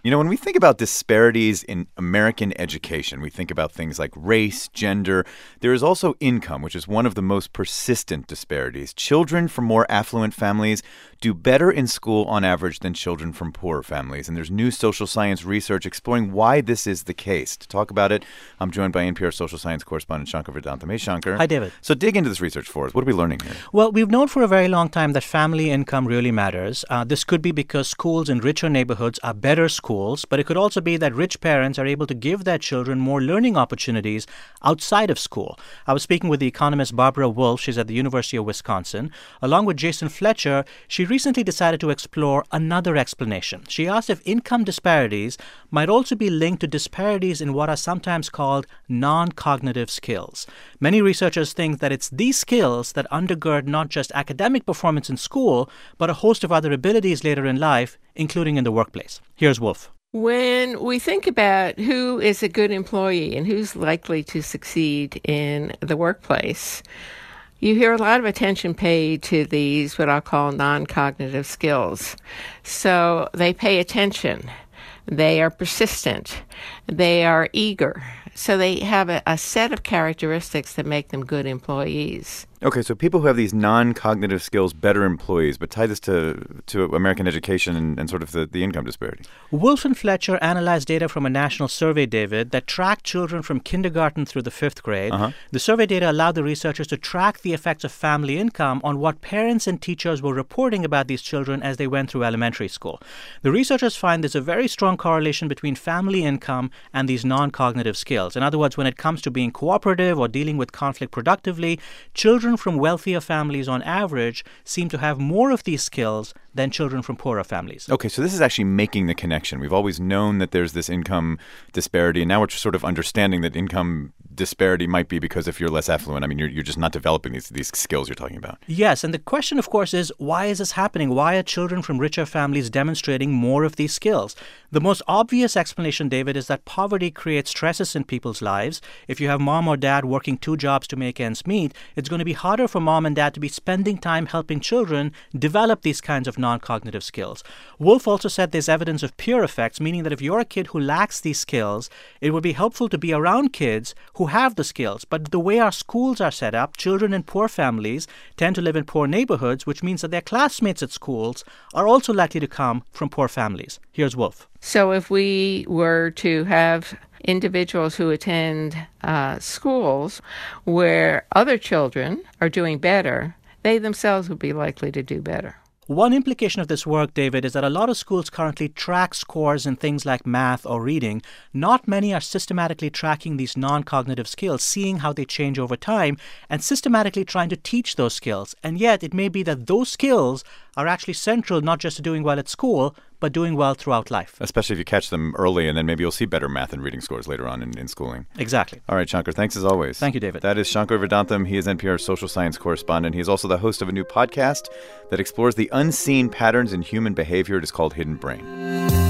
You know, when we think about disparities in American education, we think about things like race, gender. There is also income, which is one of the most persistent disparities. Children from more affluent families do better in school on average than children from poorer families. And there's new social science research exploring why this is the case. To talk about it, I'm joined by NPR social science correspondent Shankar Vedantam. Hey, Shankar. Hi, David. So dig into this research for us. What are we learning here? Well, we've known for a very long time that family income really matters. This could be because schools in richer neighborhoods are better schools, but it could also be that rich parents are able to give their children more learning opportunities outside of school. I was speaking with the economist Barbara Wolf. She's at the University of Wisconsin. Along with Jason Fletcher, she recently decided to explore another explanation. She asked if income disparities might also be linked to disparities in what are sometimes called non-cognitive skills. Many researchers think that it's these skills that undergird not just academic performance in school, but a host of other abilities later in life, including in the workplace. Here's Wolf. When we think about who is a good employee and who's likely to succeed in the workplace, you hear a lot of attention paid to these, what I'll call non-cognitive skills. So they pay attention. They are persistent. They are eager. So they have a set of characteristics that make them good employees. Okay, so people who have these non-cognitive skills, better employees, but tie this to American education and sort of the income disparity. Wolf and Fletcher analyzed data from a national survey, David, that tracked children from kindergarten through the fifth grade. The survey data allowed the researchers to track the effects of family income on what parents and teachers were reporting about these children as they went through elementary school. The researchers find there's a very strong correlation between family income and these non-cognitive skills. In other words, when it comes to being cooperative or dealing with conflict productively, children from wealthier families on average seem to have more of these skills than children from poorer families. Okay, so this is actually making the connection. We've always known that there's this income disparity, and now we're sort of understanding that income disparity might be because if you're less affluent, I mean, you're just not developing these skills you're talking about. Yes, and the question, of course, is why is this happening? Why are children from richer families demonstrating more of these skills? The most obvious explanation, David, is that poverty creates stresses in people's lives. If you have mom or dad working 2 jobs to make ends meet, it's going to be harder for mom and dad to be spending time helping children develop these kinds of non-cognitive skills. Wolf also said there's evidence of peer effects, meaning that if you're a kid who lacks these skills, it would be helpful to be around kids who have the skills. But the way our schools are set up, children in poor families tend to live in poor neighborhoods, which means that their classmates at schools are also likely to come from poor families. Here's Wolf. So if we were to have individuals who attend schools where other children are doing better, they themselves would be likely to do better. One implication of this work, David, is that a lot of schools currently track scores in things like math or reading. Not many are systematically tracking these non-cognitive skills, seeing how they change over time, and systematically trying to teach those skills. And yet, it may be that those skills are actually central not just to doing well at school, but doing well throughout life. Especially if you catch them early, and then maybe you'll see better math and reading scores later on in schooling. Exactly. All right, Shankar, thanks as always. Thank you, David. That is Shankar Vedantam. He is NPR's social science correspondent. He is also the host of a new podcast that explores the unseen patterns in human behavior. It is called Hidden Brain.